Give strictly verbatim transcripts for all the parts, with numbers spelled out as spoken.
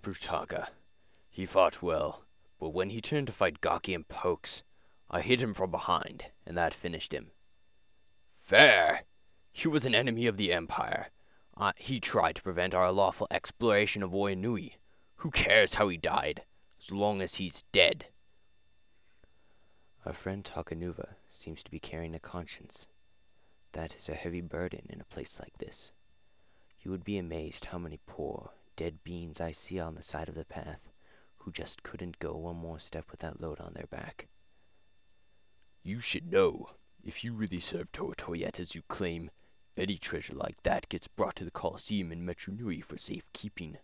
Brutaga. He fought well, but when he turned to fight Gaki and Pokes, I hit him from behind, and that finished him. Fair! He was an enemy of the Empire. Uh, he tried to prevent our lawful exploration of Oinui. Who cares how he died, as long as he's dead? Our friend Takanuva seems to be carrying a conscience. That is a heavy burden in a place like this. You would be amazed how many poor, dead beings I see on the side of the path, who just couldn't go one more step with that load on their back. You should know, if you really serve Toa Toyette as you claim, any treasure like that gets brought to the Colosseum in Metru Nui for safekeeping.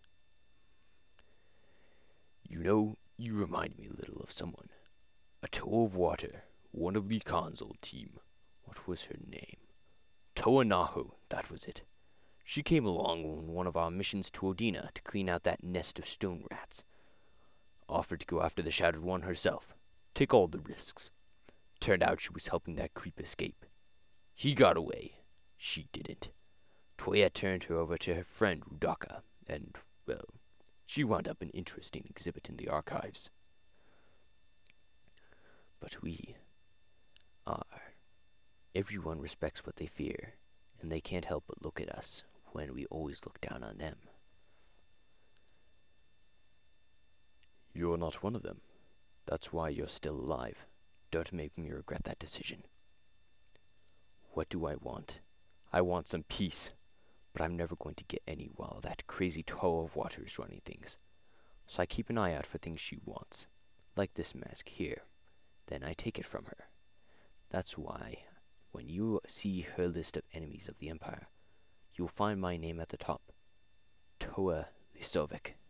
You know, you remind me a little of someone. A toe of water, one of Lee Khan's old team. What was her name? Toa Naho, that was it. She came along on one of our missions to Odina to clean out that nest of stone rats. Offered to go after the Shattered One herself. Take all the risks. Turned out she was helping that creep escape. He got away. She didn't. Toyette turned her over to her friend Rudaka, and, well, she wound up an interesting exhibit in the archives. But we are. Everyone respects what they fear, and they can't help but look at us when we always look down on them. You're not one of them. That's why you're still alive. Don't make me regret that decision. What do I want? I want some peace, but I'm never going to get any while that crazy toe of water is running things. So I keep an eye out for things she wants, like this mask here. Then I take it from her. That's why, when you see her list of enemies of the Empire, you'll find my name at the top. Toa Lisovic.